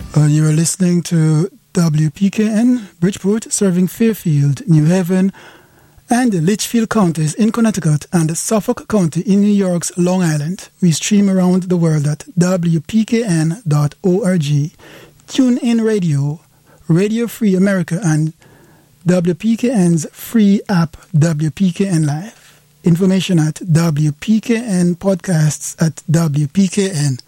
You are listening to WPKN, Bridgeport, serving Fairfield, New Haven, and Litchfield counties in Connecticut and Suffolk County in New York's Long Island. We stream around the world at WPKN.org, TuneIn Radio, Radio Free America, and WPKN's free app, WPKN Live. Information at WPKN Podcasts at WPKN.org.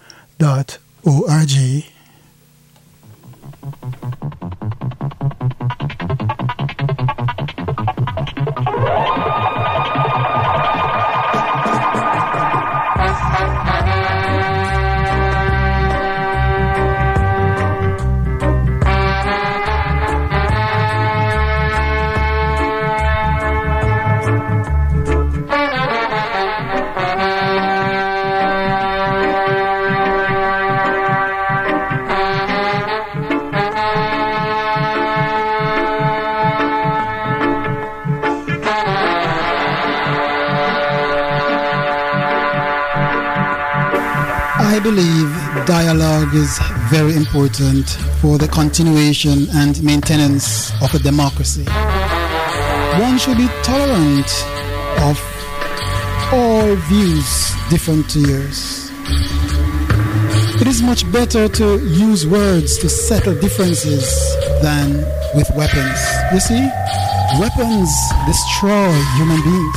I believe dialogue is very important for the continuation and maintenance of a democracy. One should be tolerant of all views different to yours. It is much better to use words to settle differences than with weapons. You see, weapons destroy human beings.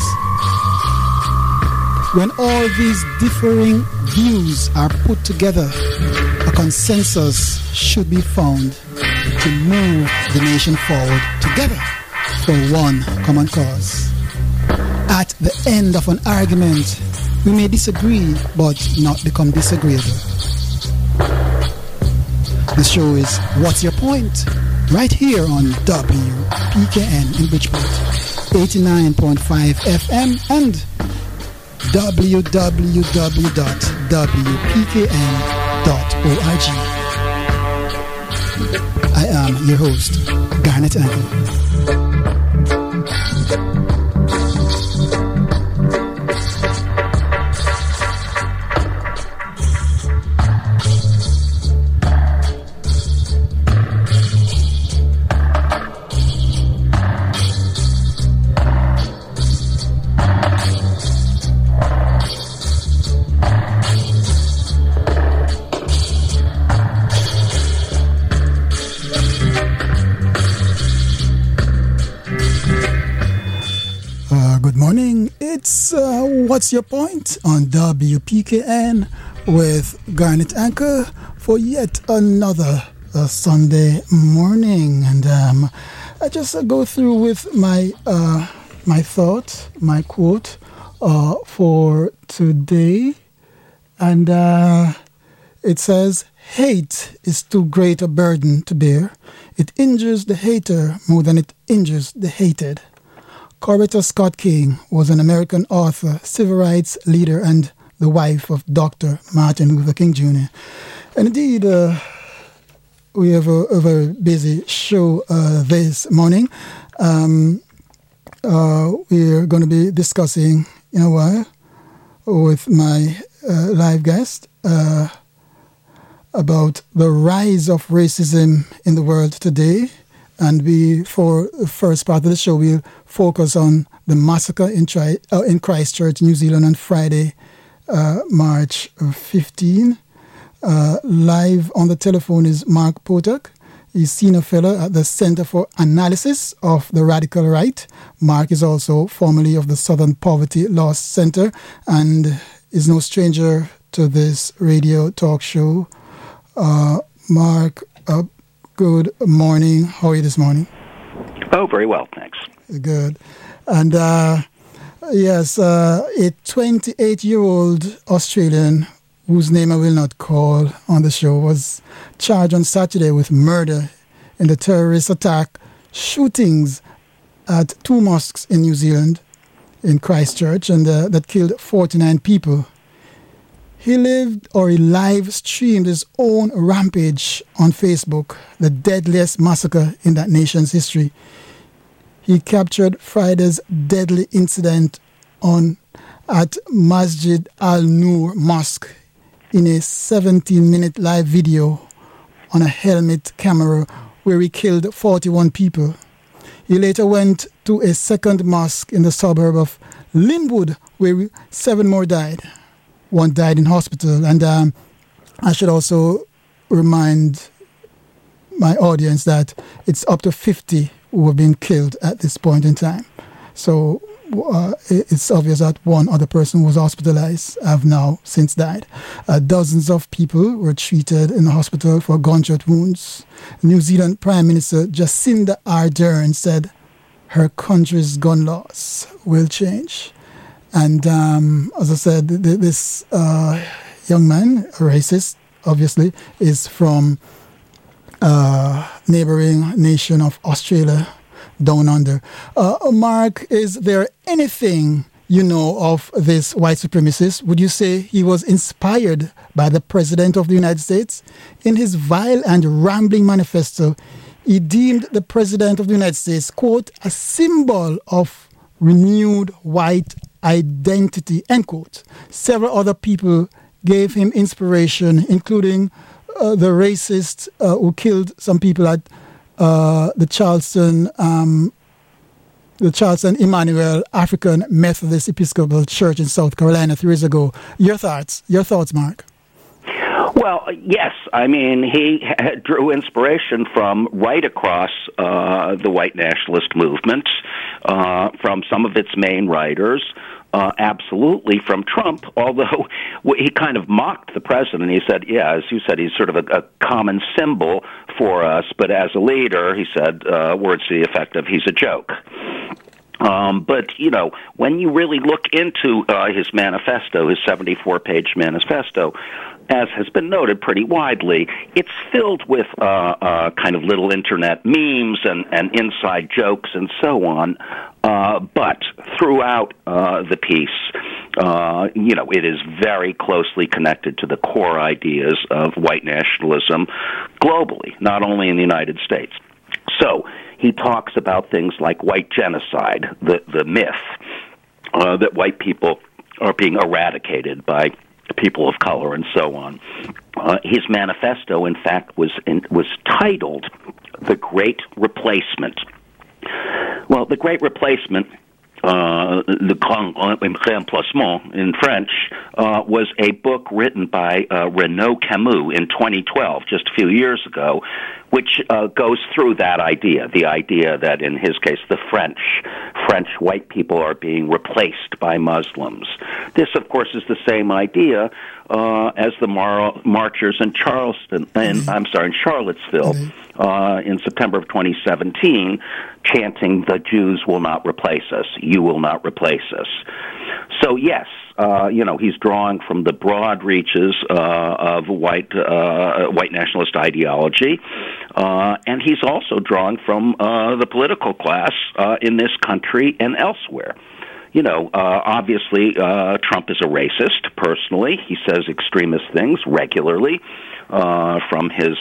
When all these differing views are put together, a consensus should be found to move the nation forward together for one common cause. At the end of an argument, we may disagree but not become disagreeable. The show is What's Your Point? Right here on WPKN in Bridgeport, 89.5 FM and www.wpkn.org. I am your host, Garnet Angle. What's Your Point? On WPKN with Garnet Anchor for yet another Sunday morning. And I just go through with my thought, my quote for today. And it says, hate is too great a burden to bear. It injures the hater more than it injures the hated. Coretta Scott King was an American author, civil rights leader, and the wife of Dr. Martin Luther King Jr. And indeed, we have a very busy show this morning. We're going to be discussing in a while with my live guest about the rise of racism in the world today. And for the first part of the show, we'll focus on the massacre in Christchurch, New Zealand on Friday, March 15. Live on the telephone is Mark Potok. He's senior fellow at the Center for Analysis of the Radical Right. Mark is also formerly of the Southern Poverty Law Center and is no stranger to this radio talk show. Mark, good morning. How are you this morning? Oh, very well, thanks. Good. And yes, a 28-year-old Australian whose name I will not call on the show was charged on Saturday with murder in the terrorist attack shootings at two mosques in New Zealand, in Christchurch, and that killed 49 people. He live streamed his own rampage on Facebook, the deadliest massacre in that nation's history. He captured Friday's deadly incident at Masjid Al Noor Mosque in a 17-minute live video on a helmet camera where he killed 41 people. He later went to a second mosque in the suburb of Linwood where 7 more died. 1 died in hospital. And I should also remind my audience that it's up to 50 who have been killed at this point in time. So it's obvious that 1 other person who was hospitalized have now since died. Dozens of people were treated in the hospital for gunshot wounds. New Zealand Prime Minister Jacinda Ardern said her country's gun laws will change. And as I said, this young man, a racist, obviously, is from neighboring nation of Australia, down under. Mark, is there anything you know of this white supremacist? Would you say he was inspired by the President of the United States? In his vile and rambling manifesto, he deemed the President of the United States, quote, a symbol of renewed white identity, end quote. Several other people gave him inspiration, including the racist who killed some people at the Charleston Emmanuel African Methodist Episcopal Church in South Carolina 3 years ago. Your thoughts, Mark? Well, yes. I mean, he drew inspiration from right across the white nationalist movement, from some of its main writers. Absolutely from Trump, although he kind of mocked the president. He said, yeah, as you said, he's sort of a common symbol for us, but as a leader, he said, words to the effect of, he's a joke. But, you know, when you really look into his manifesto, his 74-page manifesto, as has been noted pretty widely, it's filled with kind of little internet memes and inside jokes and so on. But throughout the piece, you know, it is very closely connected to the core ideas of white nationalism globally, not only in the United States. So he talks about things like white genocide, the myth that white people are being eradicated by people of color and so on. His manifesto, in fact, was titled The Great Replacement. Well, The Great Replacement, Le Grand Remplacement in French, was a book written by Renaud Camus in 2012, just a few years ago, which goes through that idea, the idea that, in his case, the French white people are being replaced by Muslims. This, of course, is the same idea as the marchers in Charleston, in Charlottesville, in September of 2017, chanting, "The Jews will not replace us. You will not replace us." So yes, you know, he's drawing from the broad reaches of white nationalist ideology, and he's also drawing from the political class in this country and elsewhere. You know, obviously, Trump is a racist, personally. He says extremist things regularly from his,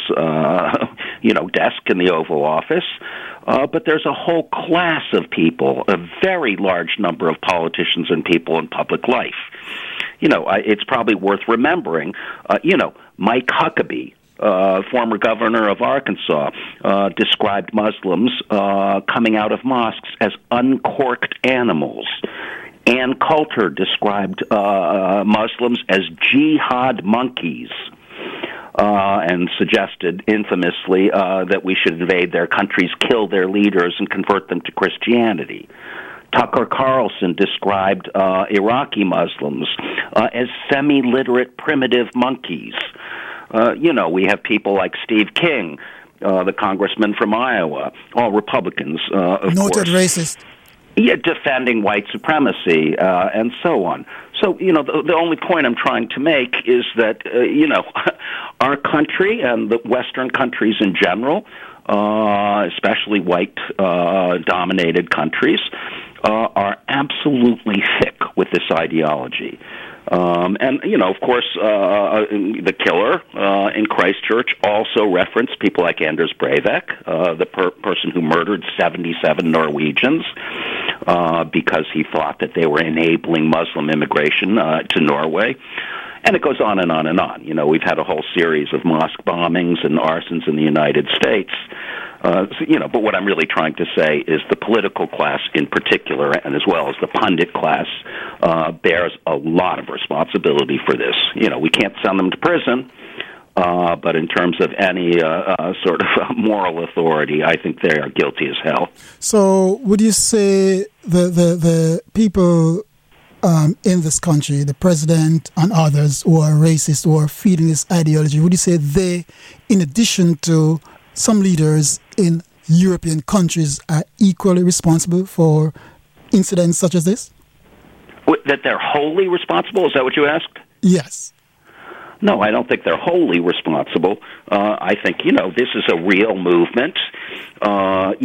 desk in the Oval Office. But there's a whole class of people, a very large number of politicians and people in public life. You know, it's probably worth remembering, Mike Huckabee, former governor of Arkansas, described Muslims coming out of mosques as uncorked animals. Ann Coulter described Muslims as jihad monkeys, and suggested infamously that we should invade their countries, kill their leaders, and convert them to Christianity. Tucker Carlson described Iraqi Muslims as semi-literate primitive monkeys. We have people like Steve King, the congressman from Iowa, all Republicans, of course. Noted racist. Yeah, defending white supremacy and so on. So, the only point I'm trying to make is that, our country and the Western countries in general, especially white-dominated countries, are absolutely thick with this ideology. Of course, the killer in Christchurch also referenced people like Anders Breivik, the person who murdered 77 Norwegians because he thought that they were enabling Muslim immigration to Norway. And it goes on and on and on. You know, we've had a whole series of mosque bombings and arsons in the United States. But what I'm really trying to say is the political class in particular, and as well as the pundit class, bears a lot of responsibility for this. You know, we can't send them to prison, but in terms of any sort of moral authority, I think they are guilty as hell. So would you say the people in this country, the president and others who are racist or feeding this ideology, would you say they, in addition to some leaders in European countries, are equally responsible for incidents such as this? That they're wholly responsible? Is that what you asked? Yes. No, I don't think they're wholly responsible. I think, this is a real movement. What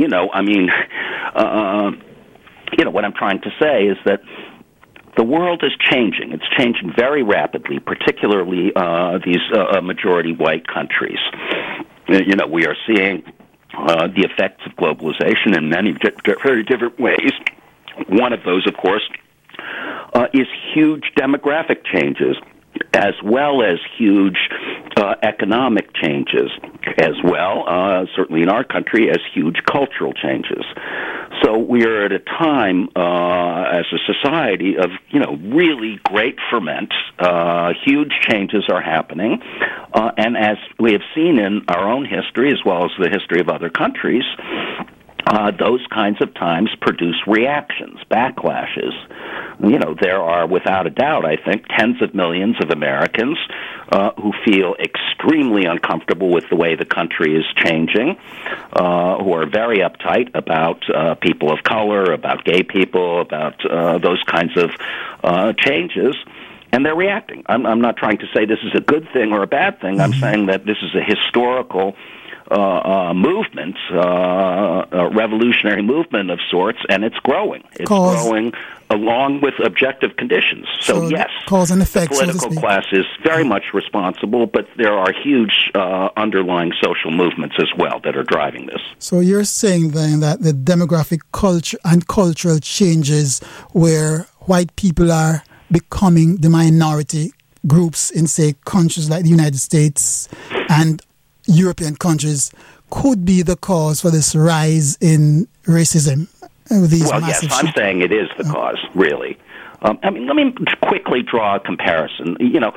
I'm trying to say is that the world is changing. It's changing very rapidly, particularly these majority white countries. We are seeing the effects of globalization in many very different ways. One of those, of course, is huge demographic changes, as well as huge economic changes, as well, certainly in our country, as huge cultural changes. So we are at a time as a society of, really great ferment. Huge changes are happening. And as we have seen in our own history, as well as the history of other countries, those kinds of times produce reactions, backlashes. There are, without a doubt, I think, tens of millions of Americans who feel extremely uncomfortable with the way the country is changing, who are very uptight about people of color, about gay people, about those kinds of changes. And they're reacting. I'm not trying to say this is a good thing or a bad thing. I'm saying that this is a historical movement, a revolutionary movement of sorts, and it's growing. It's growing along with objective conditions. So yes, cause and effect, the political class is very much responsible, but there are huge underlying social movements as well that are driving this. So you're saying then that the demographic culture and cultural changes where white people are becoming the minority groups in, say, countries like the United States and European countries could be the cause for this rise in racism. Yes, I'm saying it is the cause, really. Let me quickly draw a comparison.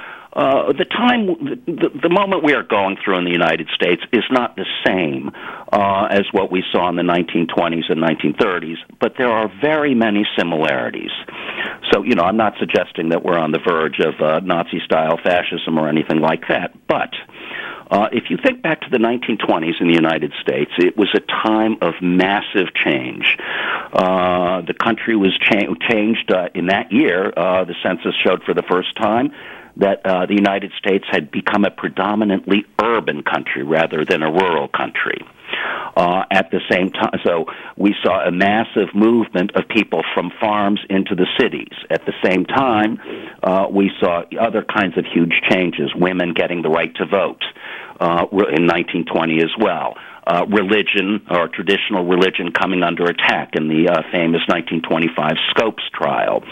The moment we are going through in the United States is not the same as what we saw in the 1920s and 1930s, but there are very many similarities. So, I'm not suggesting that we're on the verge of Nazi-style fascism or anything like that, but if you think back to the 1920s in the United States, it was a time of massive change. The country was changed in that year. The census showed for the first time that the United States had become a predominantly urban country rather than a rural country. At the same time, so we saw a massive movement of people from farms into the cities. At the same time, we saw other kinds of huge changes, women getting the right to vote in 1920 as well. Religion, or traditional religion, coming under attack in the famous 1925 Scopes trial.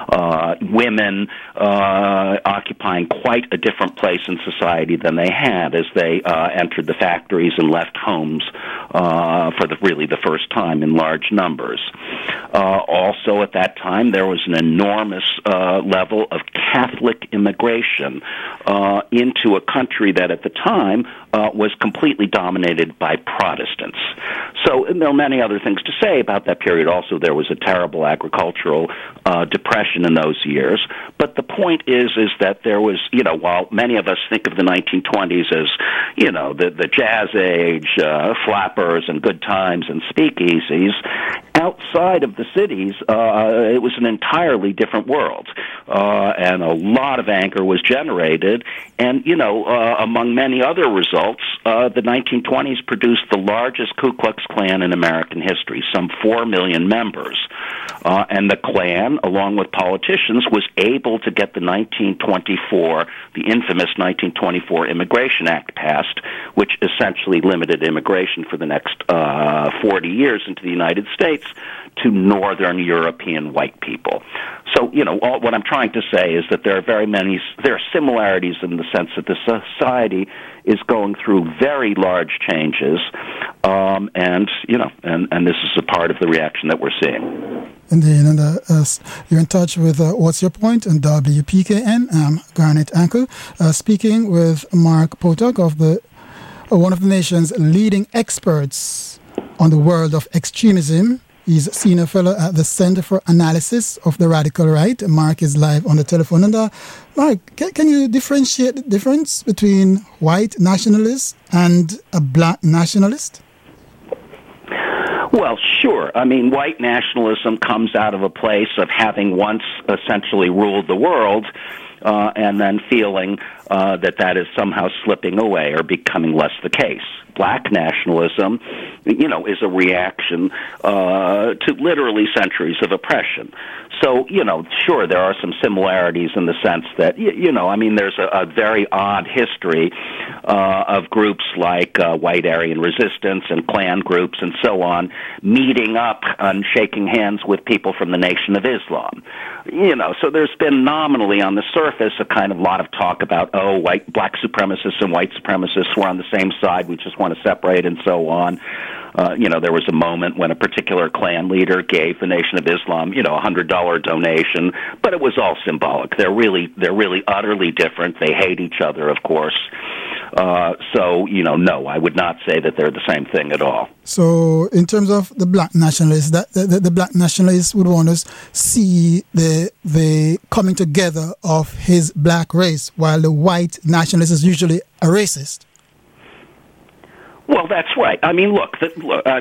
Women occupying quite a different place in society than they had as they entered the factories and left homes for the first time in large numbers. Also at that time, there was an enormous level of Catholic immigration into a country that at the time was completely dominated by Protestants. So there are many other things to say about that period. Also, there was a terrible agricultural depression in those years. But the point is that there was, while many of us think of the 1920s as, the jazz age, flappers and good times and speakeasies, outside of the cities, it was an entirely different world. And a lot of anger was generated. And, among many other results, the 1920s produced the largest Ku Klux Klan in American history, some 4 million members. And the Klan, along with politicians, was able to get the infamous 1924 Immigration Act passed, which essentially limited immigration for the next 40 years into the United States to Northern European white people. So, what I'm trying to say is that there are similarities in the sense that the society is going through very large changes, and this is a part of the reaction that we're seeing. Indeed, and you're in touch with What's Your Point and WPKN. I'm Garnet Anker, speaking with Mark Potok of one of the nation's leading experts on the world of extremism. He's a senior fellow at the Center for Analysis of the Radical Right. Mark is live on the telephone. And Mark, can you differentiate the difference between white nationalist and a black nationalist? Well, sure. I mean, white nationalism comes out of a place of having once essentially ruled the world, and then feeling that is somehow slipping away or becoming less the case. Black nationalism, is a reaction to literally centuries of oppression. So, sure, there are some similarities in the sense that, there's a very odd history of groups like White Aryan Resistance and Klan groups and so on, meeting up and shaking hands with people from the Nation of Islam. So there's been nominally on the surface a kind of lot of talk about, black supremacists and white supremacists were on the same side, we just want to separate and so on. There was a moment when a particular Klan leader gave the Nation of Islam, $100 donation, but it was all symbolic. They're really utterly different. They hate each other, of course. No, I would not say that they're the same thing at all. So, in terms of the black nationalists, the black nationalists would want us see the coming together of his black race, while the white nationalist is usually a racist. Well, that's right. I mean, look, when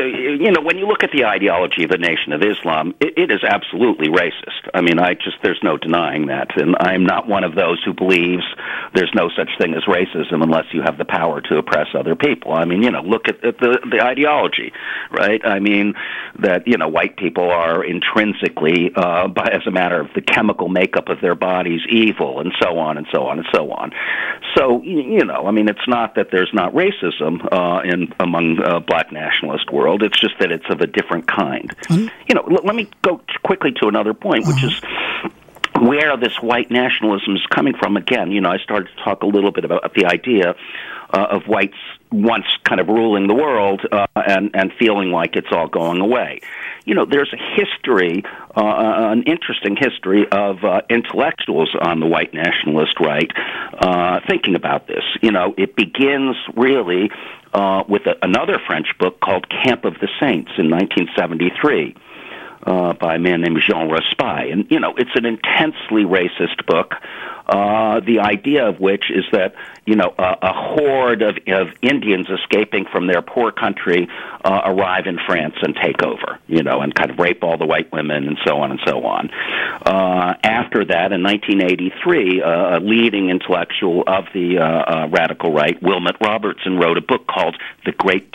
you look at the ideology of the Nation of Islam, it is absolutely racist. I mean, there's no denying that. And I'm not one of those who believes there's no such thing as racism unless you have the power to oppress other people. I mean, look at the ideology, right? I mean, that, white people are intrinsically, as a matter of the chemical makeup of their bodies, evil, and so on and so on and so on. So, it's not that there's not racism among black nationalist world. It's just that it's of a different kind. Let me go quickly to another point, which is where this white nationalism is coming from. Again, I started to talk a little bit about the idea of whites once kind of ruling the world and feeling like it's all going away. There's a history, an interesting history of intellectuals on the white nationalist right thinking about this. It begins really with another French book called Camp of the Saints in 1973 by a man named Jean Raspail. And, it's an intensely racist book, the idea of which is that, a horde of Indians escaping from their poor country arrive in France and take over, and kind of rape all the white women and so on and so on. After that, in 1983, a leading intellectual of the radical right, Wilmot Robertson, wrote a book called The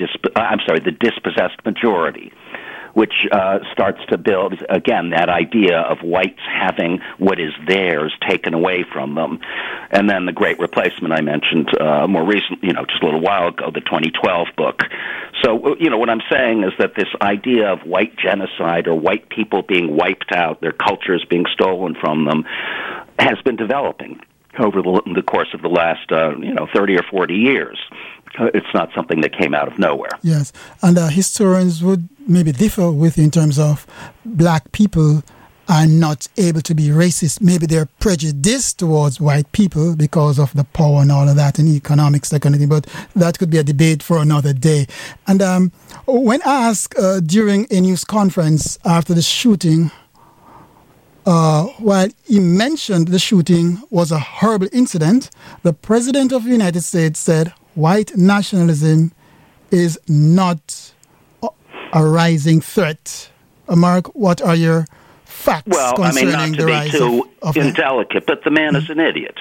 Dispossessed Majority, which starts to build, again, that idea of whites having what is theirs taken away from them. And then the Great Replacement I mentioned more recently, just a little while ago, the 2012 book. So, what I'm saying is that this idea of white genocide or white people being wiped out, their cultures being stolen from them, has been developing over the course of the last, 30 or 40 years. It's not something that came out of nowhere. Yes, and historians would maybe differ with you in terms of black people are not able to be racist. Maybe they're prejudiced towards white people because of the power and all of that and economics, that kind of thing. But that could be a debate for another day. And when asked during a news conference after the shooting, while he mentioned the shooting was a horrible incident, the President of the United States said white nationalism is not a rising threat. Mark, what are your facts concerning not the rise to be too of indelicate, but the man is an idiot.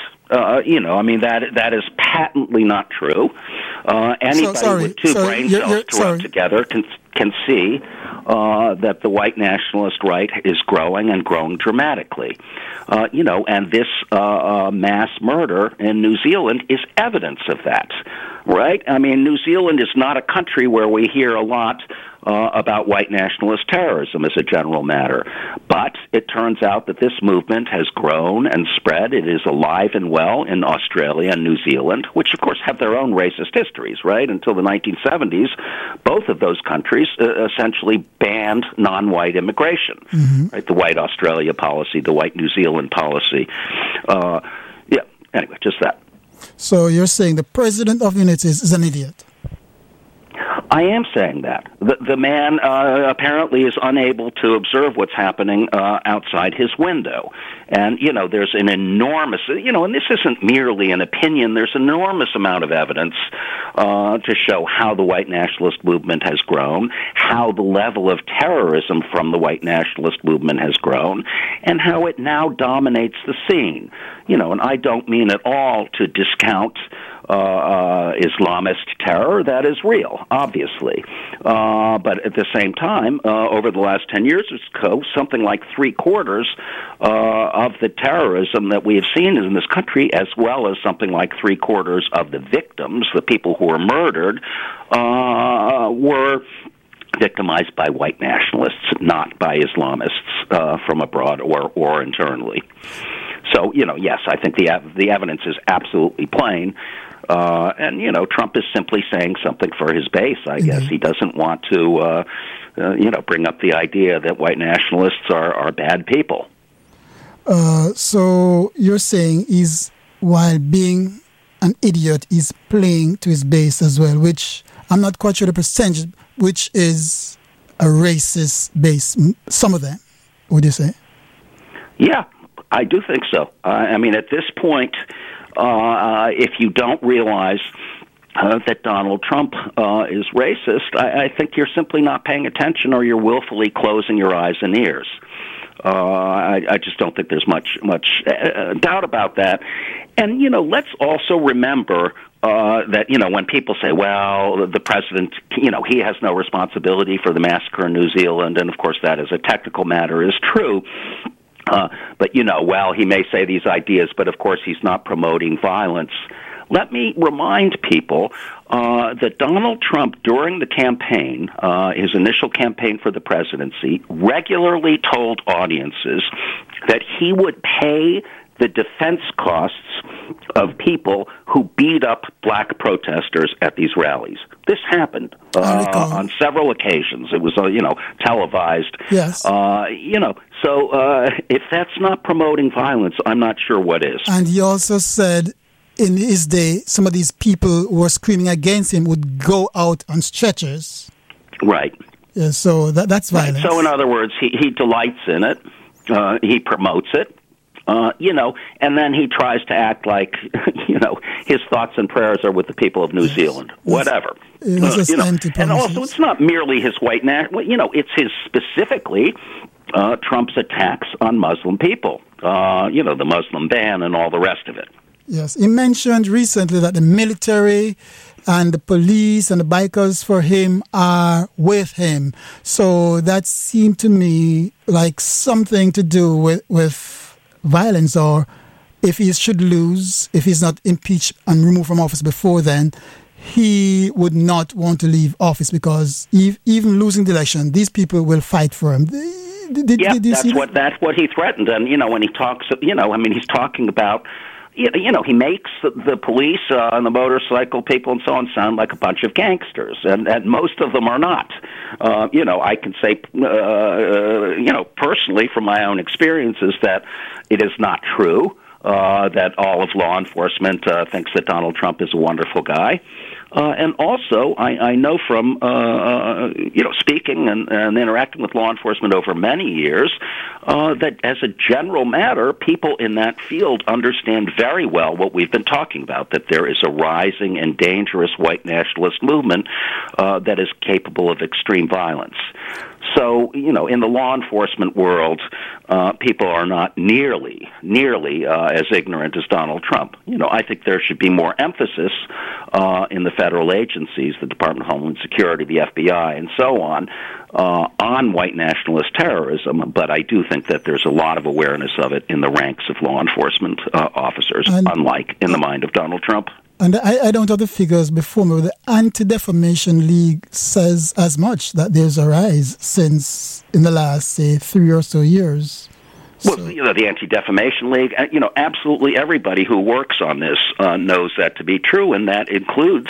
That is patently not true. Anybody with two brain cells to rub together can see that the white nationalist right is growing and growing dramatically. And this mass murder in New Zealand is evidence of that, right? I mean, New Zealand is not a country where we hear a lot about white nationalist terrorism as a general matter. But it turns out that this movement has grown and spread. It is alive and well in Australia and New Zealand, which, of course, have their own racist histories, right? Until the 1970s, both of those countries essentially banned non-white immigration, right? The white Australia policy, the white New Zealand policy. Anyway, just that. So you're saying the President of the United States is an idiot? I am saying that. The man apparently is unable to observe what's happening outside his window. And, there's an enormous, and this isn't merely an opinion, there's an enormous amount of evidence to show how the white nationalist movement has grown, how the level of terrorism from the white nationalist movement has grown, and how it now dominates the scene. And I don't mean at all to discount Islamist terror. That is real, obviously. But at the same time, over the last 10 years or so, something like 3/4 of the terrorism that we have seen in this country, as well as something like 3/4 of the victims, the people who were murdered, were victimized by white nationalists, not by Islamists from abroad or internally. So, yes, I think the evidence is absolutely plain. And, Trump is simply saying something for his base, I guess. He doesn't want to, bring up the idea that white nationalists are bad people. So you're saying while being an idiot, he's playing to his base as well, which I'm not quite sure the percentage, which is a racist base. Some of them, would you say? Yeah. I do think so. At this point, if you don't realize that Donald Trump is racist, I think you're simply not paying attention, or you're willfully closing your eyes and ears. I just don't think there's much doubt about that. And, let's also remember that, when people say, well, the president, he has no responsibility for the massacre in New Zealand, and, of course, that as a technical matter is true. But, he may say these ideas, but of course he's not promoting violence. Let me remind people that Donald Trump, during the campaign, his initial campaign for the presidency, regularly told audiences that he would pay the defense costs of people who beat up black protesters at these rallies. This happened on several occasions. It was, televised. Yes. So if that's not promoting violence, I'm not sure what is. And he also said in his day, some of these people who were screaming against him would go out on stretchers. Right. Yeah, so that's violence. Right. So in other words, he delights in it. He promotes it. And then he tries to act like, his thoughts and prayers are with the people of New Zealand. Whatever. And also, it's not merely his white it's his specifically Trump's attacks on Muslim people. The Muslim ban and all the rest of it. Yes, he mentioned recently that the military and the police and the bikers for him are with him. So that seemed to me like something to do with violence, or if he should lose, if he's not impeached and removed from office before then, he would not want to leave office because even losing the election, these people will fight for him. That's what he threatened. And, when he talks, he's talking about, he makes the police and the motorcycle people and so on sound like a bunch of gangsters, and most of them are not. I can say, personally from my own experiences that it is not true that all of law enforcement thinks that Donald Trump is a wonderful guy. And also, I know from, speaking and interacting with law enforcement over many years, that as a general matter, people in that field understand very well what we've been talking about, that there is a rising and dangerous white nationalist movement that is capable of extreme violence. So, in the law enforcement world, people are not nearly as ignorant as Donald Trump. I think there should be more emphasis in the federal agencies, the Department of Homeland Security, the FBI, and so on white nationalist terrorism. But I do think that there's a lot of awareness of it in the ranks of law enforcement officers, unlike in the mind of Donald Trump. And I don't have the figures before me, but the Anti-Defamation League says as much, that there's a rise since in the last, say, 3 or so years. Well, the Anti-Defamation League, absolutely everybody who works on this knows that to be true, and that includes,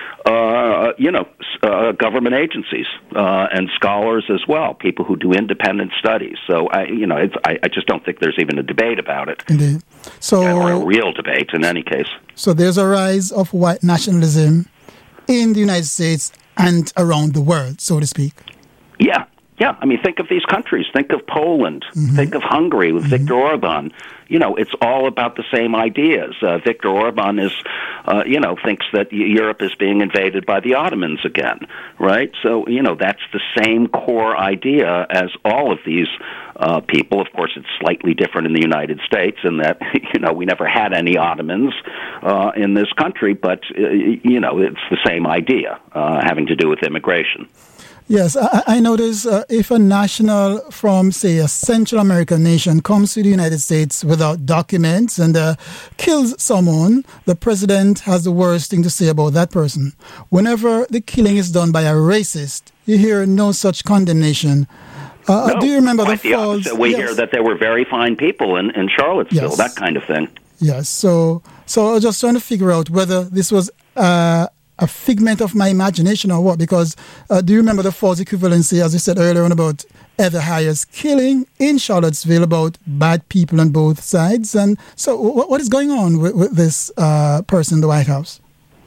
government agencies and scholars as well, people who do independent studies. So, I just don't think there's even a debate about it. Indeed. Or a real debate in any case. So there's a rise of white nationalism in the United States and around the world, so to speak. Yeah. Yeah, I mean, think of these countries. Think of Poland. Mm-hmm. Think of Hungary with Viktor Orban. It's all about the same ideas. Viktor Orban thinks that Europe is being invaded by the Ottomans again, right? So, that's the same core idea as all of these people. Of course, it's slightly different in the United States in that, we never had any Ottomans in this country, but, it's the same idea having to do with immigration. Yes, I notice if a national from, say, a Central American nation comes to the United States without documents and kills someone, the president has the worst thing to say about that person. Whenever the killing is done by a racist, you hear no such condemnation. No, do you remember the falls? We hear that there were very fine people in Charlottesville, yes. That kind of thing. Yes, so I was just trying to figure out whether this was a figment of my imagination or what, because do you remember the false equivalency, as you said earlier on, about Heather Heyer's killing in Charlottesville, about bad people on both sides? And so what is going on with this person in the White House?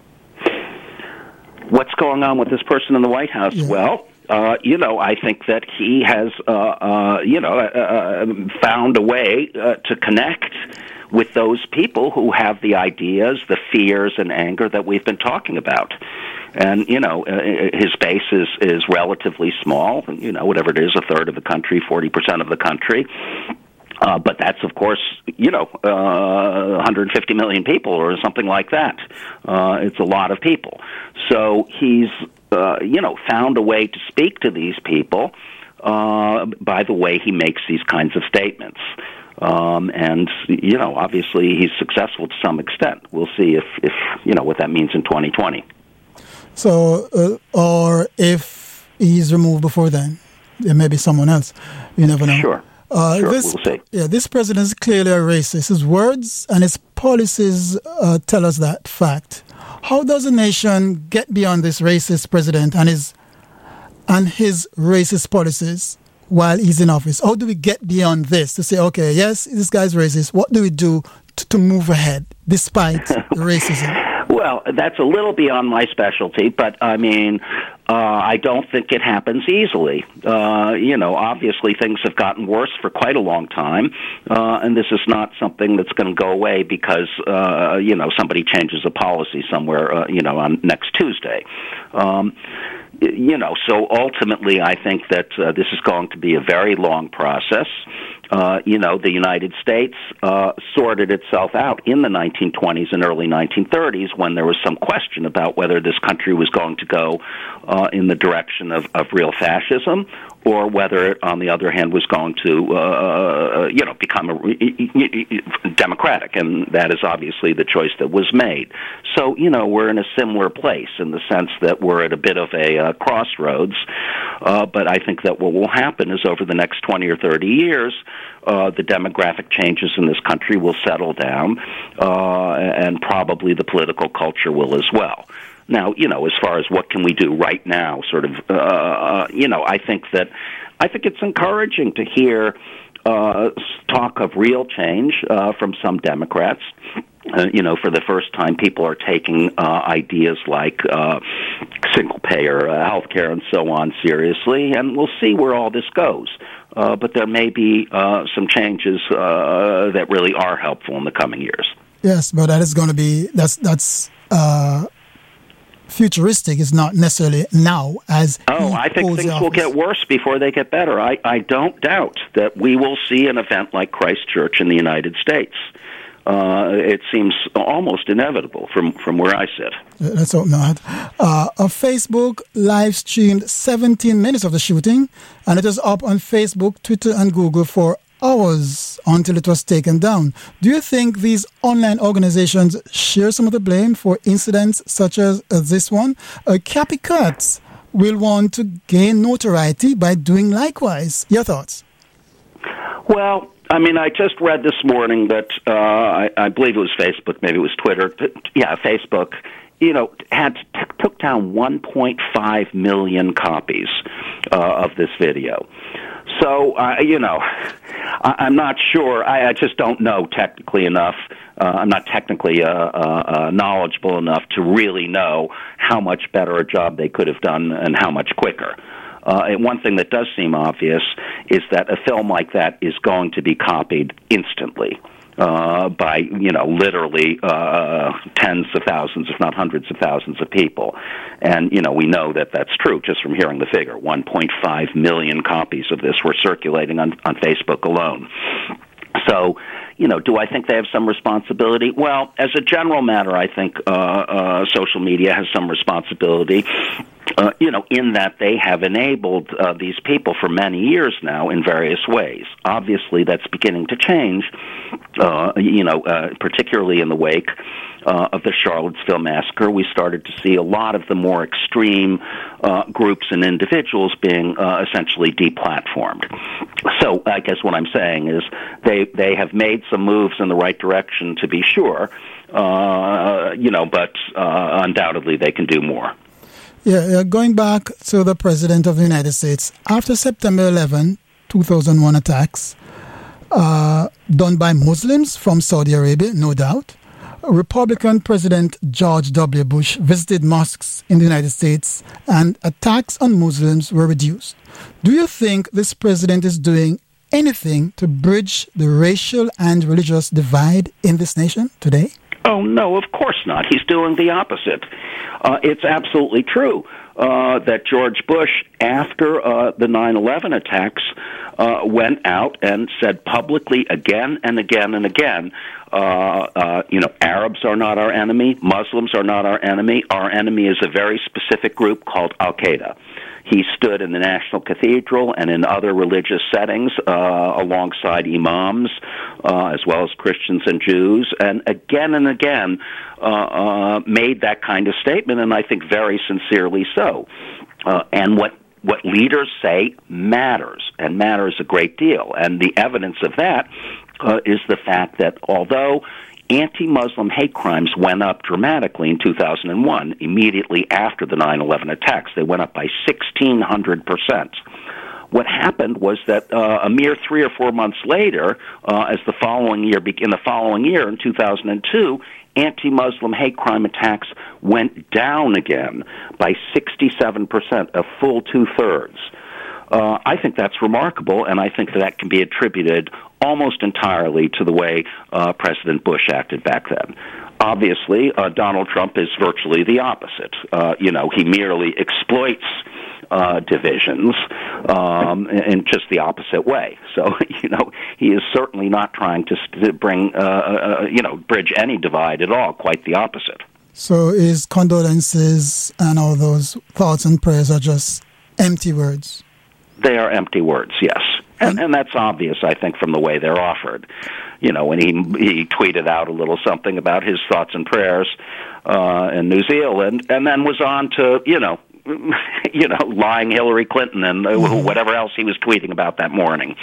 What's going on with this person in the White House? Yeah. Well, I think that he has, found a way to connect with those people who have the ideas, the fears, and anger that we've been talking about. And, his base is relatively small, whatever it is, a third of the country, 40% of the country. But that's, of course, 150 million people or something like that. It's a lot of people. So he's, found a way to speak to these people by the way he makes these kinds of statements. And, obviously he's successful to some extent. We'll see if what that means in 2020. So, or if he's removed before then, there may be someone else. You never know. Sure. We'll see. Yeah, this president is clearly a racist. His words and his policies tell us that fact. How does a nation get beyond this racist president and his racist policies while he's in office? How do we get beyond this to say, okay, yes, this guy's racist. What do we do to move ahead despite the racism? Well, that's a little beyond my specialty, but I mean, I don't think it happens easily. Obviously things have gotten worse for quite a long time, and this is not something that's going to go away because, somebody changes a policy somewhere, on next Tuesday. So ultimately I think that this is going to be a very long process. The United States sorted itself out in the 1920s and early 1930s when there was some question about whether this country was going to go in the direction of real fascism or whether it, on the other hand, was going to, become democratic. And that is obviously the choice that was made. So, we're in a similar place in the sense that we're at a bit of a crossroads. But I think that what will happen is over the next 20 or 30 years, the demographic changes in this country will settle down, and probably the political culture will as well. Now, as far as what can we do right now, sort of, I think it's encouraging to hear talk of real change from some Democrats. For the first time, people are taking ideas like single-payer health care and so on seriously, and we'll see where all this goes. But there may be some changes that really are helpful in the coming years. Yes, but that is going to be that's futuristic. Is not necessarily now as. Oh, I think things will get worse before they get better. I don't doubt that we will see an event like Christchurch in the United States. It seems almost inevitable from where I sit. Let's hope not. Facebook live streamed 17 minutes of the shooting, and it is up on Facebook, Twitter, and Google for hours until it was taken down. Do you think these online organizations share some of the blame for incidents such as this one? Copycats will want to gain notoriety by doing likewise. Your thoughts? Well, I mean, I just read this morning that I believe it was Facebook, maybe it was Twitter. Yeah, Facebook. Took down 1.5 million copies of this video. So, I'm not sure. I just don't know technically enough. I'm not technically knowledgeable enough to really know how much better a job they could have done and how much quicker. And one thing that does seem obvious is that a film like that is going to be copied instantly. By literally tens of thousands, if not hundreds of thousands of people. And, we know that that's true just from hearing the figure. 1.5 million copies of this were circulating on Facebook alone. So, do I think they have some responsibility? Well, as a general matter, I think social media has some responsibility, in that they have enabled these people for many years now in various ways. Obviously, that's beginning to change, particularly in the wake of the Charlottesville massacre. We started to see a lot of the more extreme groups and individuals being essentially deplatformed. So I guess what I'm saying is they have made some moves in the right direction, to be sure, but undoubtedly they can do more. Yeah, going back to the President of the United States, after September 11, 2001 attacks done by Muslims from Saudi Arabia, no doubt, Republican President George W. Bush visited mosques in the United States and attacks on Muslims were reduced. Do you think this president is doing anything to bridge the racial and religious divide in this nation today? Oh, no, of course not. He's doing the opposite. It's absolutely true that George Bush, after the 9/11 attacks, went out and said publicly again and again and again, Arabs are not our enemy, Muslims are not our enemy. Our enemy is a very specific group called Al-Qaeda. He stood in the National Cathedral and in other religious settings alongside imams, as well as Christians and Jews, and again made that kind of statement, and I think very sincerely so. And what leaders say matters, and matters a great deal. And the evidence of that is the fact that although anti-Muslim hate crimes went up dramatically in 2001, immediately after the 9/11 attacks. They went up by 1,600%. What happened was that a mere 3 or 4 months later, in the following year, in 2002, anti-Muslim hate crime attacks went down again by 67%, a full 2/3. I think that's remarkable, and I think that can be attributed almost entirely to the way President Bush acted back then. Obviously, Donald Trump is virtually the opposite. He merely exploits divisions in just the opposite way. So, he is certainly not trying to bring, bridge any divide at all, quite the opposite. So his condolences and all those thoughts and prayers are just empty words? They are empty words, yes. And that's obvious, I think, from the way they're offered. When he tweeted out a little something about his thoughts and prayers in New Zealand, and then was on to, lying Hillary Clinton and whatever else he was tweeting about that morning.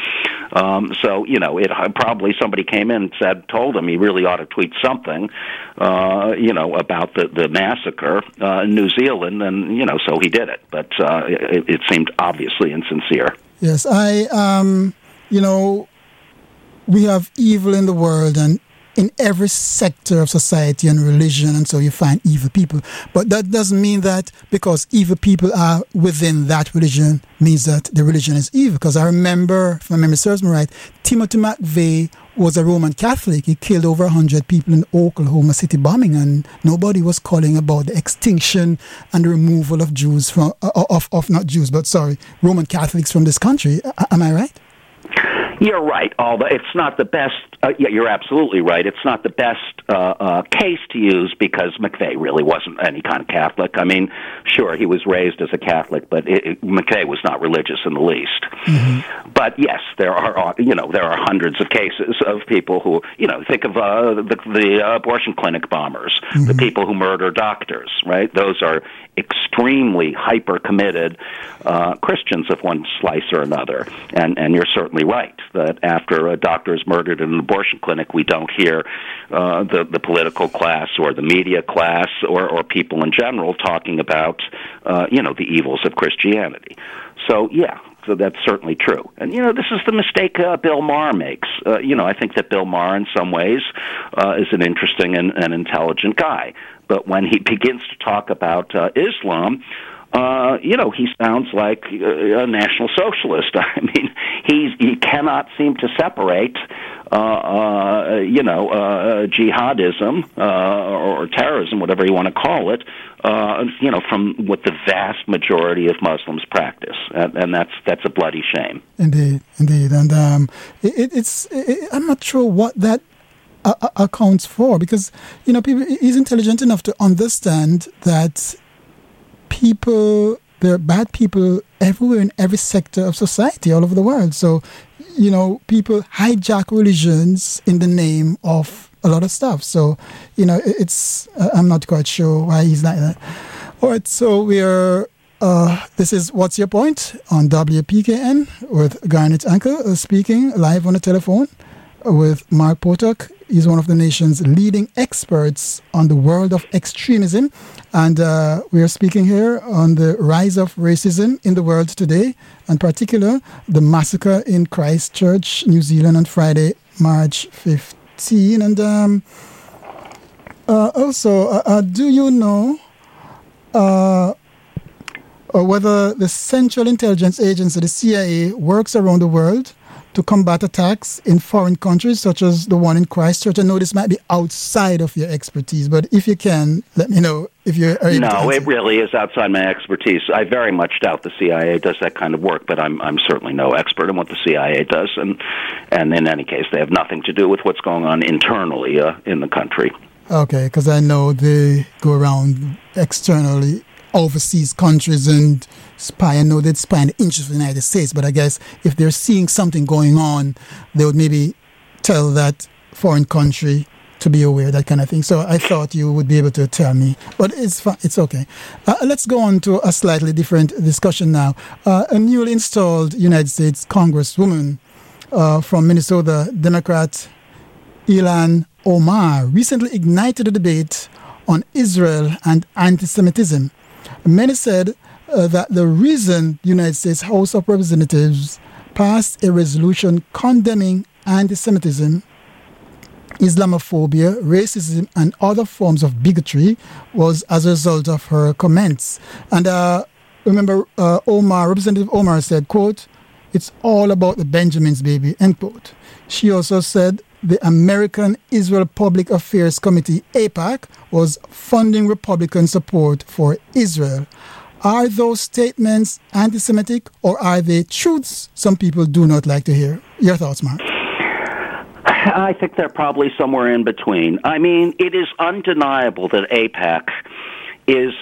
It probably somebody came in and told him he really ought to tweet something, about the massacre in New Zealand, and, so he did it. But it seemed obviously insincere. Yes, we have evil in the world and in every sector of society and religion, and so you find evil people. But that doesn't mean that because evil people are within that religion means that the religion is evil. Because I remember, if my memory serves me right, Timothy McVeigh was a Roman Catholic. He killed over 100 people in Oklahoma City bombing, and nobody was calling about the extinction and the removal of Jews Roman Catholics from this country. Am I right? You're right. Although it's not the best. Yeah, you're absolutely right. It's not the best case to use because McVeigh really wasn't any kind of Catholic. I mean, sure, he was raised as a Catholic, but McVeigh was not religious in the least. Mm-hmm. But yes, there are hundreds of cases of people who think of the abortion clinic bombers, mm-hmm. the people who murder doctors. Right? Those are extremely hyper committed Christians of one slice or another, and you're certainly right that after a doctor is murdered in an abortion clinic, we don't hear the political class or the media class or people in general talking about the evils of Christianity. So so that's certainly true. And this is the mistake Bill Maher makes. I think that Bill Maher in some ways is an interesting and intelligent guy, but when he begins to talk about Islam, he sounds like a National Socialist. I mean, he cannot seem to separate, jihadism or terrorism, whatever you want to call it, from what the vast majority of Muslims practice, and that's a bloody shame. Indeed, and I'm not sure what that accounts for, because he's intelligent enough to understand that there are bad people everywhere in every sector of society all over the world. So, people hijack religions in the name of a lot of stuff. So, I'm not quite sure why he's like that. All right, so this is What's Your Point on WPKN with Garnet Anker speaking live on the telephone with Mark Potok. He's one of the nation's leading experts on the world of extremism. And we are speaking here on the rise of racism in the world today, in particular, the massacre in Christchurch, New Zealand on Friday, March 15. And also, do you know whether the Central Intelligence Agency, the CIA, works around the world to combat attacks in foreign countries, such as the one in Christchurch? I know this might be outside of your expertise, but if you can, let me know if you're able to answer. It really is outside my expertise. I very much doubt the CIA does that kind of work, but I'm certainly no expert in what the CIA does, and in any case, they have nothing to do with what's going on internally in the country. Okay, because I know they go around externally overseas countries and spy. I know they'd spy in the interest of the United States, but I guess if they're seeing something going on, they would maybe tell that foreign country to be aware, that kind of thing. So I thought you would be able to tell me, but it's fine. It's okay. Let's go on to a slightly different discussion now. A newly installed United States Congresswoman from Minnesota, Democrat Ilhan Omar, recently ignited a debate on Israel and anti-Semitism. Many said that the reason the United States House of Representatives passed a resolution condemning anti-Semitism, Islamophobia, racism, and other forms of bigotry was as a result of her comments. And remember, Representative Omar said, quote, "It's all about the Benjamins, baby," end quote. She also said the American Israel Public Affairs Committee, AIPAC, was funding Republican support for Israel. Are those statements anti-Semitic, or are they truths some people do not like to hear? Your thoughts, Mark? I think they're probably somewhere in between. I mean, it is undeniable that AIPAC is,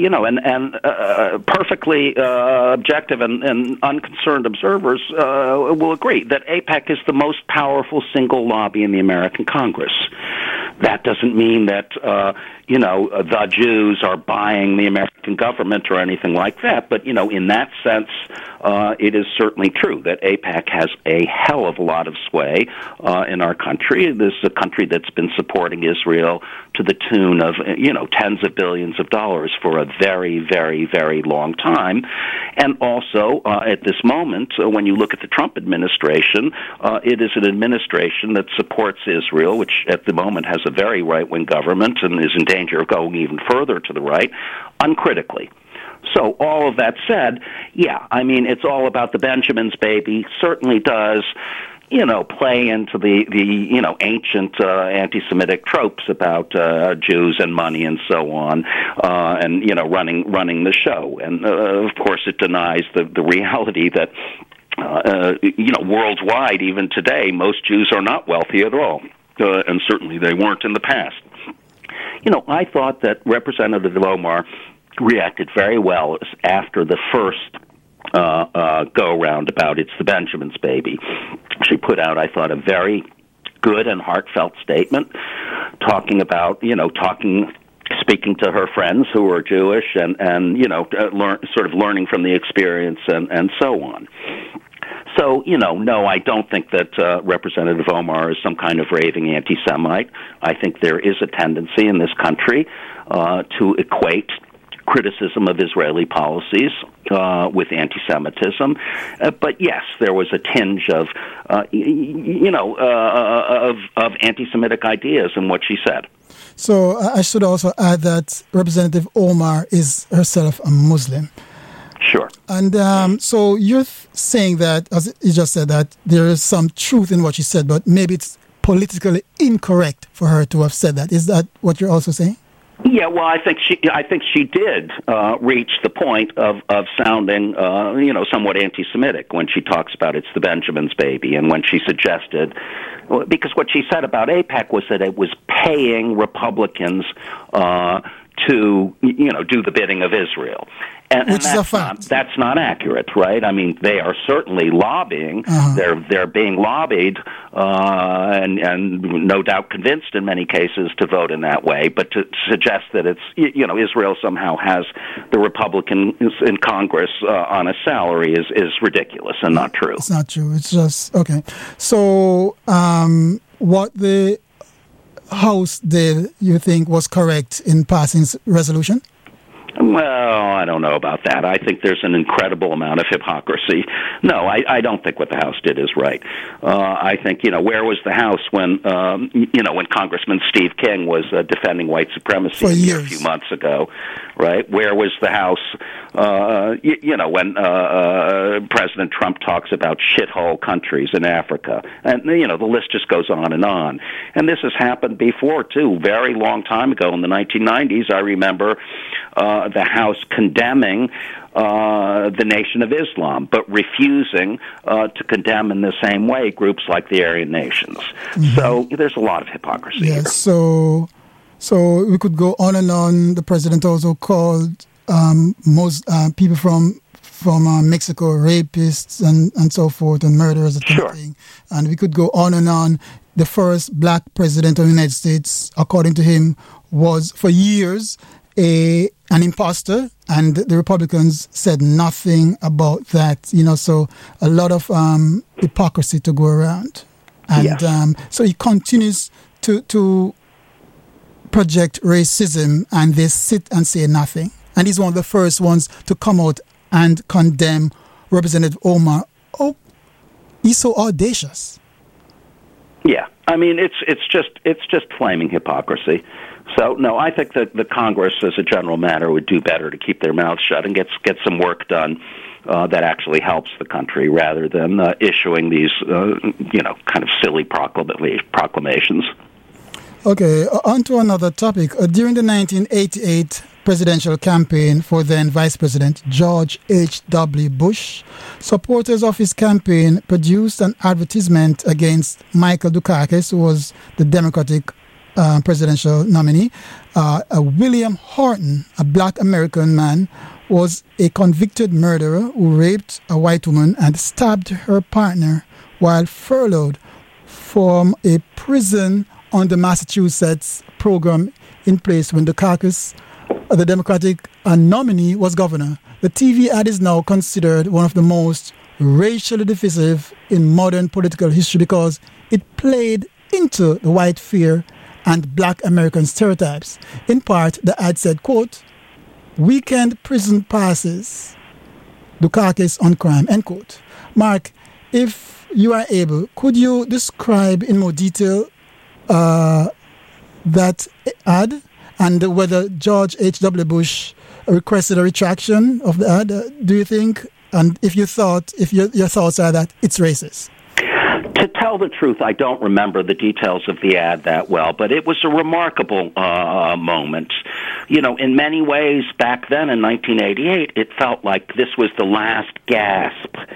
perfectly objective and unconcerned observers will agree that AIPAC is the most powerful single lobby in the American Congress. That doesn't mean that, the Jews are buying the American government or anything like that. But, in that sense, it is certainly true that AIPAC has a hell of a lot of sway in our country. This is a country that's been supporting Israel to the tune of, tens of billions of dollars for a very, very, very long time. And also, at this moment, when you look at the Trump administration, it is an administration that supports Israel, which at the moment has a very right-wing government and is in danger of going even further to the right, uncritically. So all of that said, it's all about the Benjamins, baby. Certainly does, play into the ancient anti-Semitic tropes about Jews and money and so on, and running the show. And of course, it denies the reality that worldwide, even today, most Jews are not wealthy at all, and certainly they weren't in the past. I thought that Representative Omar reacted very well after the first go-around about It's the Benjamins' Baby. She put out, I thought, a very good and heartfelt statement talking about, speaking to her friends who were Jewish and learning from the experience and so on. So, no, I don't think that Representative Omar is some kind of raving anti-Semite. I think there is a tendency in this country to equate criticism of Israeli policies with anti-Semitism. But yes, there was a tinge of anti-Semitic ideas in what she said. So I should also add that Representative Omar is herself a Muslim. Sure. And so you're saying that, as you just said, that there is some truth in what she said, but maybe it's politically incorrect for her to have said that. Is that what you're also saying? Yeah, well, I think she did reach the point of sounding, somewhat anti-Semitic when she talks about It's the Benjamins' Baby, and when she suggested, because what she said about AIPAC was that it was paying Republicans to do the bidding of Israel. And Which is a fact. That's not accurate, right? I mean, they are certainly lobbying. They're being lobbied and no doubt convinced in many cases to vote in that way. But to suggest that it's, Israel somehow has the Republicans in Congress on a salary is ridiculous and not true. It's not true. It's just, okay. So what the House did, you think, was correct in passing resolution? Well, I don't know about that. I think there's an incredible amount of hypocrisy. No, I don't think what the House did is right. I think, where was the House when Congressman Steve King was defending white supremacy a few months ago, right? Where was the House, when President Trump talks about shithole countries in Africa? And, the list just goes on. And this has happened before, too, very long time ago in the 1990s. I remember the House condemning the Nation of Islam, but refusing to condemn in the same way groups like the Aryan Nations. Mm-hmm. So there's a lot of hypocrisy here. So we could go on and on. The president also called most people from Mexico rapists and so forth, and murderers and thing. And we could go on and on. The first black president of the United States, according to him, was for years an imposter, and the Republicans said nothing about that. So a lot of hypocrisy to go around, and so he continues to project racism, and they sit and say nothing. And he's one of the first ones to come out and condemn Representative Omar. Oh, he's so audacious. Yeah, I mean it's just flaming hypocrisy. So no, I think that the Congress, as a general matter, would do better to keep their mouths shut and get some work done that actually helps the country, rather than issuing these kind of silly proclamations. Okay, on to another topic. During the 1988 presidential campaign for then Vice President George H.W. Bush, supporters of his campaign produced an advertisement against Michael Dukakis, who was the Democratic presidential nominee. William Horton, a black American man, was a convicted murderer who raped a white woman and stabbed her partner while furloughed from a prison under Massachusetts program in place when Dukakis, the Democratic nominee, was governor. The TV ad is now considered one of the most racially divisive in modern political history because it played into the white fear and black American stereotypes. In part, the ad said, quote, "Weekend prison passes, Dukakis on crime," end quote. Mark, if you are able, could you describe in more detail that ad and whether George H.W. Bush requested a retraction of the ad? Do you think, and if your thoughts are that it's racist? To tell the truth, I don't remember the details of the ad that well, but it was a remarkable moment. In many ways, back then in 1988, it felt like this was the last gasp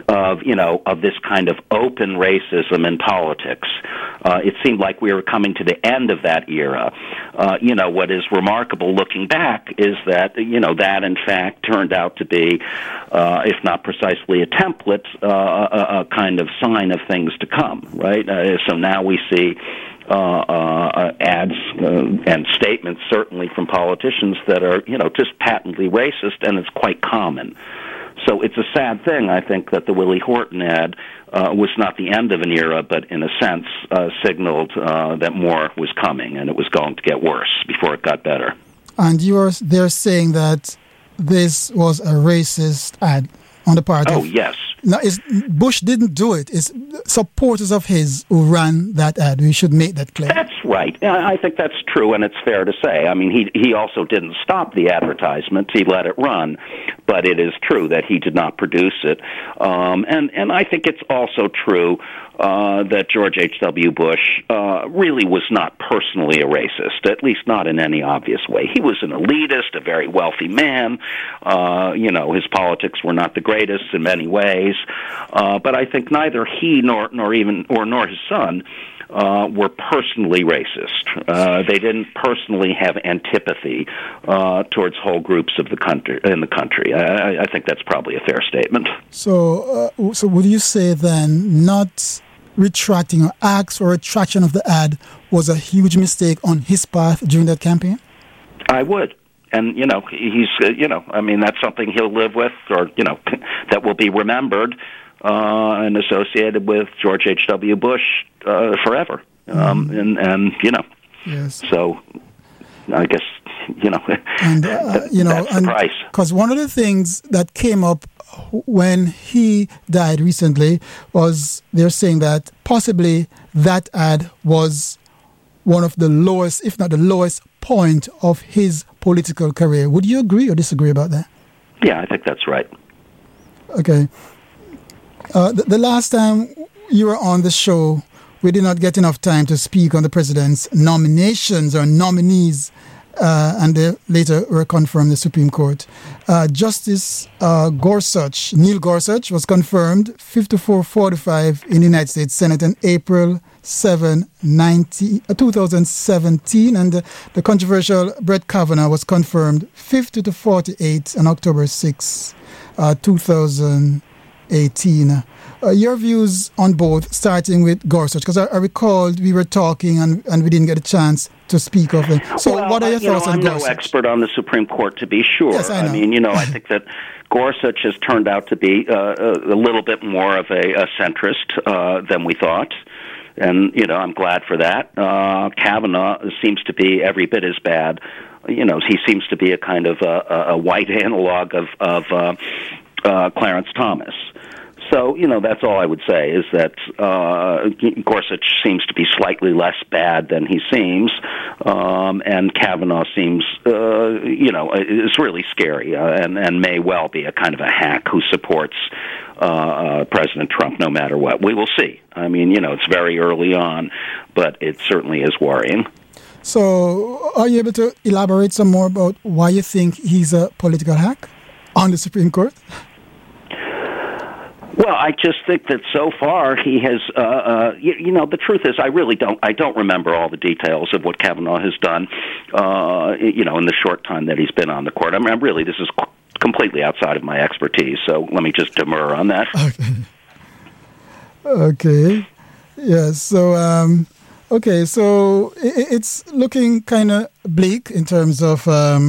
of this kind of open racism in politics. It seemed like we were coming to the end of that era. What is remarkable looking back is that, that in fact turned out to be, if not precisely a template, a kind of sign of things to come, right? So now we see ads and statements, certainly from politicians, that are, just patently racist, and it's quite common. So it's a sad thing, I think, that the Willie Horton ad was not the end of an era, but in a sense signaled that more was coming, and it was going to get worse before it got better. And they're saying that this was a racist ad on the part of... Oh, yes. Now, Bush didn't do it. It's supporters of his who ran that ad. We should make that clear. That's right. I think that's true, and it's fair to say. I mean, he also didn't stop the advertisement. He let it run. But it is true that he did not produce it. And I think it's also true that George H.W. Bush really was not personally a racist, at least not in any obvious way. He was an elitist, a very wealthy man. His politics were not the greatest in many ways. But I think neither he nor his son were personally racist. They didn't personally have antipathy towards whole groups of the country. I think that's probably a fair statement. So would you say then not retracting or acts or retraction of the ad was a huge mistake on his part during that campaign? I would. And, he's, that's something he'll live with, or, that will be remembered and associated with George H.W. Bush forever. Yes. So I guess, and, that's the price. Because one of the things that came up when he died recently was they're saying that possibly that ad was one of the lowest, if not the lowest point of his political career. Would you agree or disagree about that? Yeah, I think that's right. Okay. The last time you were on the show, we did not get enough time to speak on the president's nominations or nominees, and they later were confirmed in the Supreme Court. Justice Neil Gorsuch, was confirmed 54-45 in the United States Senate on April 7, 2017, and the controversial Brett Kavanaugh was confirmed 50-48 on October 6, 2018. Your views on both, starting with Gorsuch, because I recalled we were talking and we didn't get a chance to speak of them. So what are your thoughts on Gorsuch? I'm no expert on the Supreme Court, to be sure. Yes, I know. I mean, I think that Gorsuch has turned out to be a little bit more of a centrist than we thought. And, I'm glad for that. Kavanaugh seems to be every bit as bad. He seems to be a kind of a white analog of Clarence Thomas. So, that's all I would say, is that Gorsuch seems to be slightly less bad than he seems, and Kavanaugh seems, is really scary and may well be a kind of a hack who supports President Trump no matter what. We will see. I mean, it's very early on, but it certainly is worrying. So are you able to elaborate some more about why you think he's a political hack on the Supreme Court? Well, I just think that so far he has, the truth is I don't remember all the details of what Kavanaugh has done, in the short time that he's been on the court. I mean, really, this is completely outside of my expertise, so let me just demur on that. Okay. Yes, so, so it's looking kind of bleak in terms of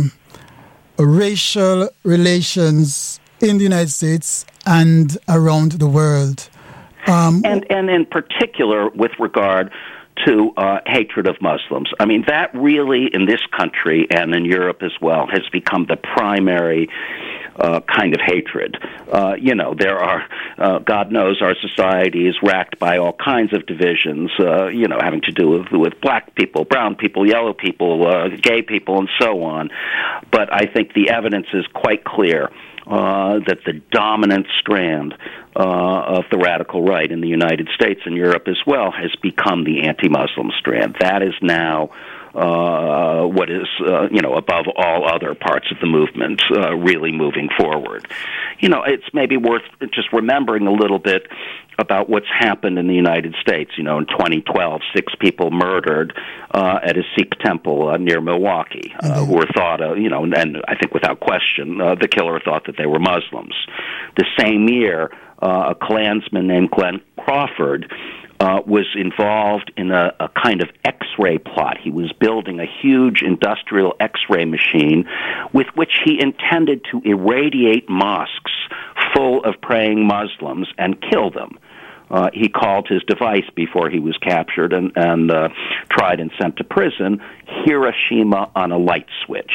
racial relations in the United States and around the world. And in particular with regard to hatred of Muslims. I mean, that really, in this country and in Europe as well, has become the primary kind of hatred. There are, God knows, our society is racked by all kinds of divisions, having to do with black people, brown people, yellow people, gay people, and so on. But I think the evidence is quite clear that the dominant strand of the radical right in the United States and Europe as well has become the anti-Muslim strand. That is now what is, above all other parts of the movement, really moving forward. It's maybe worth just remembering a little bit about what's happened in the United States. In 2012, 6 people murdered at a Sikh temple near Milwaukee, who were thought, and I think without question, the killer thought that they were Muslims. The same year, a Klansman named Glenn Crawford was involved in a kind of X-ray plot. He was building a huge industrial X-ray machine with which he intended to irradiate mosques full of praying Muslims and kill them. He called his device before he was captured and tried and sent to prison, Hiroshima on a light switch.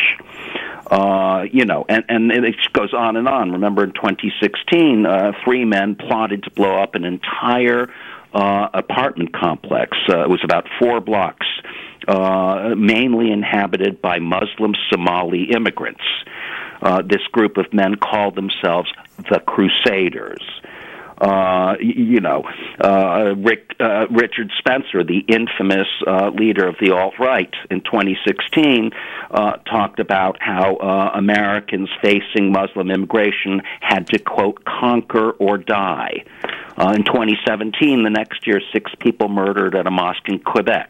And it goes on and on. Remember in 2016, 3 men plotted to blow up an entire apartment complex. It was about 4 blocks, mainly inhabited by Muslim Somali immigrants. This group of men called themselves the Crusaders. Richard Spencer, the infamous leader of the alt-right in 2016, talked about how Americans facing Muslim immigration had to, quote, conquer or die. In 2017, the next year, 6 people murdered at a mosque in Quebec.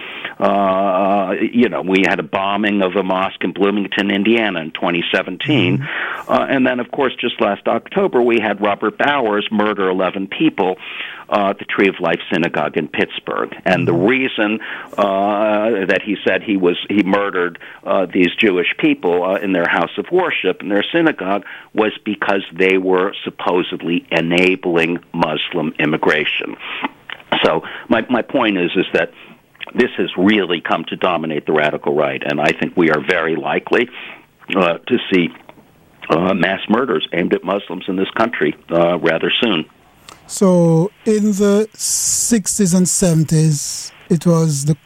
We had a bombing of a mosque in Bloomington, Indiana in 2017. And then, of course, just last October, we had Robert Bowers murder 11 people at the Tree of Life Synagogue in Pittsburgh. And the reason that he said he murdered these Jewish people in their house of worship, in their synagogue, was because they were supposedly enabling Muslim immigration. So my point is that this has really come to dominate the radical right, and I think we are very likely to see mass murders aimed at Muslims in this country rather soon. So in the 60s and 70s, it was the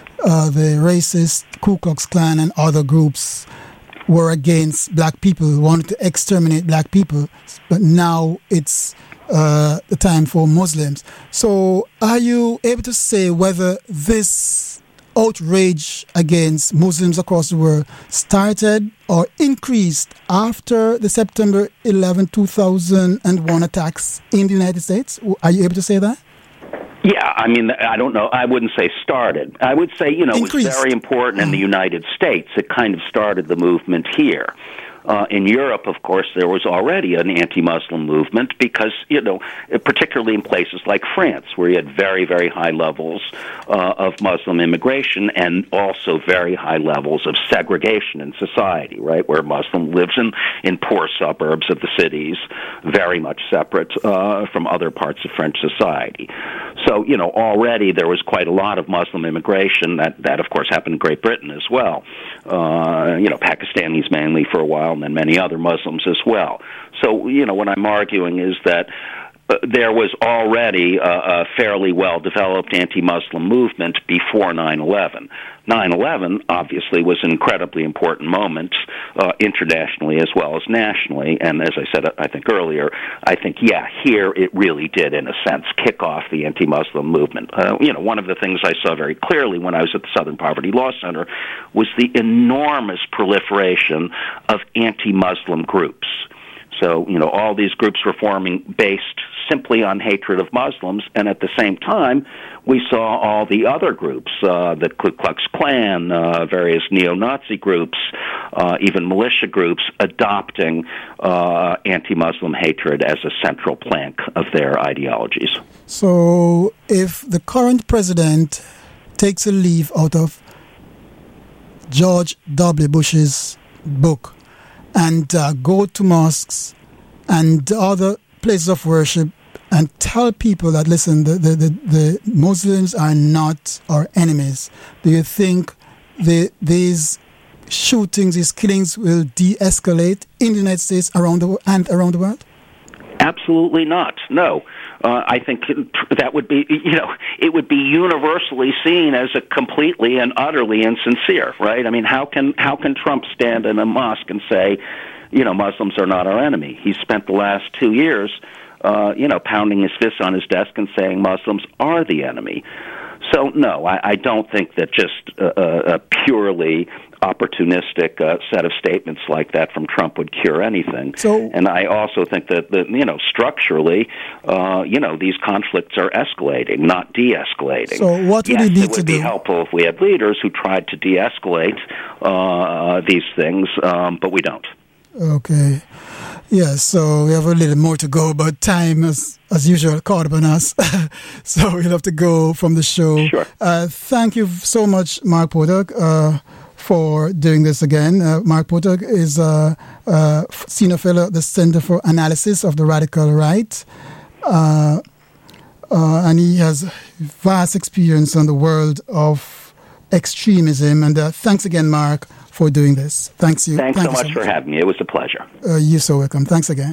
racist Ku Klux Klan and other groups were against black people, wanted to exterminate black people, but now it's the time for Muslims. So are you able to say whether this outrage against Muslims across the world started or increased after the September 11, 2001 attacks in the United States? Are you able to say that? Yeah, I mean, I don't know. I wouldn't say started. I would say, it was very important in the United States. It kind of started the movement here. In Europe, of course, there was already an anti-Muslim movement because, particularly in places like France, where you had very, very high levels of Muslim immigration and also very high levels of segregation in society, right, where Muslim lives in poor suburbs of the cities, very much separate from other parts of French society. So, already there was quite a lot of Muslim immigration. That of course, happened in Great Britain as well. Pakistanis mainly for a while, and many other Muslims as well. So, what I'm arguing is that there was already a fairly well-developed anti-Muslim movement before 9/11. 9/11 obviously was an incredibly important moment internationally as well as nationally, and as I said, I think earlier, here it really did, in a sense, kick off the anti-Muslim movement. One of the things I saw very clearly when I was at the Southern Poverty Law Center was the enormous proliferation of anti-Muslim groups. So, all these groups were forming based simply on hatred of Muslims, and at the same time, we saw all the other groups, the Ku Klux Klan, various neo-Nazi groups, even militia groups, adopting anti-Muslim hatred as a central plank of their ideologies. So, if the current president takes a leaf out of George W. Bush's book, and go to mosques and other places of worship and tell people that, listen, the Muslims are not our enemies. Do you think these shootings, these killings will de-escalate in the United States around the world? Absolutely not. No. I think that would be, it would be universally seen as a completely and utterly insincere, right? I mean, how can Trump stand in a mosque and say, Muslims are not our enemy? He spent the last 2 years, pounding his fists on his desk and saying Muslims are the enemy. So, no, I don't think that just a purely opportunistic set of statements like that from Trump would cure anything. And I also think that, structurally, these conflicts are escalating, not de-escalating. So what would he need to do? It would be helpful if we had leaders who tried to de-escalate these things, but we don't. Okay. Yes, so we have a little more to go, but time, as usual, caught up on us. So we'll have to go from the show. Sure. Thank you so much, Mark Potok, for doing this again. Mark Potok is a senior fellow at the Center for Analysis of the Radical Right. And he has vast experience on the world of extremism. And thanks again, Mark, for doing this. Thanks so much for having me. It was a pleasure. You're so welcome. Thanks again.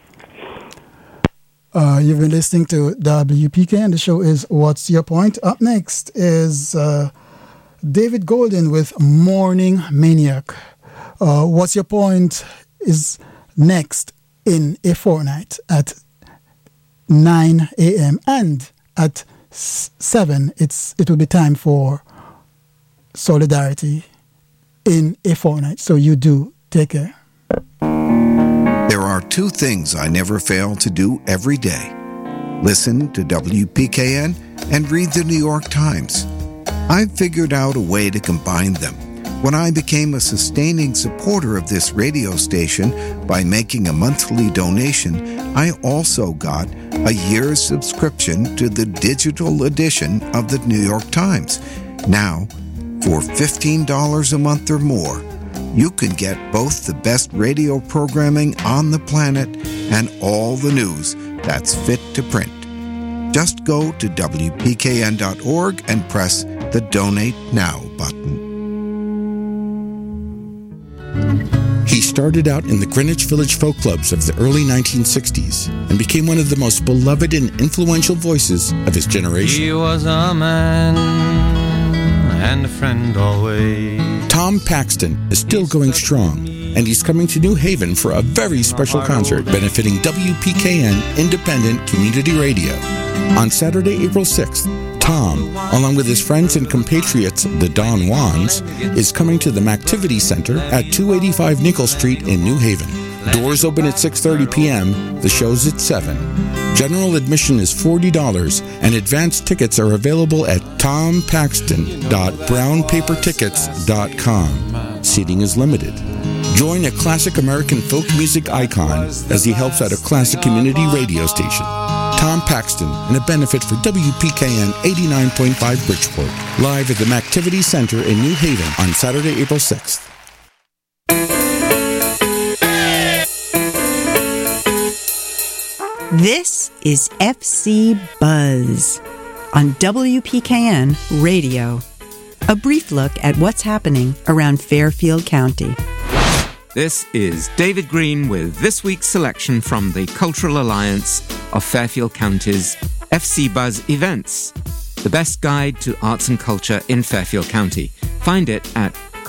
You've been listening to WPK, and the show is What's Your Point? Up next is David Golden with Morning Maniac. What's Your Point is next in a fortnight at 9 a.m. and at 7 it will be time for Solidarity in a fortnight. So you do take care. There are two things I never fail to do every day. Listen to WPKN and read the New York Times. I've figured out a way to combine them. When I became a sustaining supporter of this radio station by making a monthly donation, I also got a year's subscription to the digital edition of the New York Times. Now, for $15 a month or more, you can get both the best radio programming on the planet and all the news that's fit to print. Just go to WPKN.org and press the Donate Now button. He started out in the Greenwich Village folk clubs of the early 1960s and became one of the most beloved and influential voices of his generation. He was a man and a friend always. Tom Paxton is still going strong, and he's coming to New Haven for a very special concert benefiting WPKN Independent Community Radio. On Saturday, April 6th, Tom, along with his friends and compatriots, the Don Juans, is coming to the Mactivity Center at 285 Nickel Street in New Haven. Doors open at 6:30 p.m. The show's at 7. General admission is $40, and advance tickets are available at tompaxton.brownpapertickets.com. Seating is limited. Join a classic American folk music icon as he helps out a classic community radio station. Tom Paxton, and a benefit for WPKN 89.5 Bridgeport. Live at the Mactivity Center in New Haven on Saturday, April 6th. This is FC Buzz on WPKN Radio. A brief look at what's happening around Fairfield County. This is David Green with this week's selection from the Cultural Alliance of Fairfield County's FC Buzz events, the best guide to arts and culture in Fairfield County. Find it at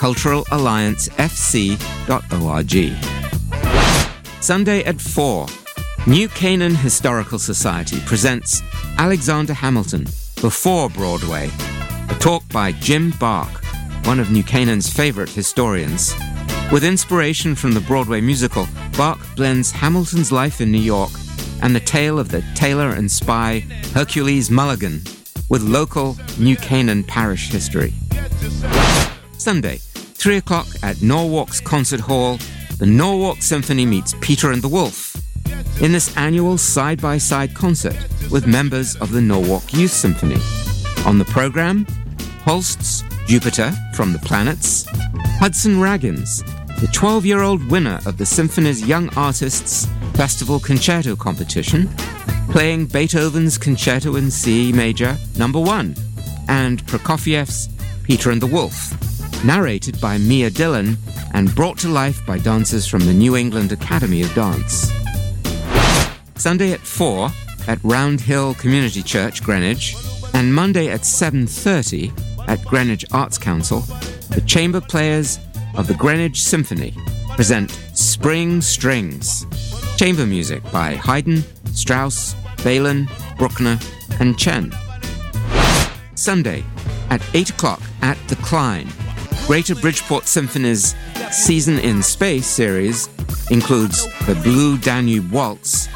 culturalalliancefc.org. Sunday at 4, New Canaan Historical Society presents Alexander Hamilton Before Broadway, a talk by Jim Bark, one of New Canaan's favorite historians. With inspiration from the Broadway musical, Bark blends Hamilton's life in New York and the tale of the tailor and spy Hercules Mulligan with local New Canaan parish history. Sunday, 3 o'clock at Norwalk's Concert Hall, the Norwalk Symphony meets Peter and the Wolf in this annual side-by-side concert with members of the Norwalk Youth Symphony. On the program, Holst's Jupiter from the Planets, Hudson Raggins, the 12-year-old winner of the symphony's Young Artists Festival Concerto competition, playing Beethoven's Concerto in C Major No. 1, and Prokofiev's Peter and the Wolf, narrated by Mia Dillon and brought to life by dancers from the New England Academy of Dance. Sunday at 4 at Round Hill Community Church, Greenwich, and Monday at 7:30 at Greenwich Arts Council, the chamber players of the Greenwich Symphony present Spring Strings, chamber music by Haydn, Strauss, Balin, Bruckner, and Chen. Sunday at 8 o'clock at the Klein. Greater Bridgeport Symphony's Season in Space series includes the Blue Danube Waltz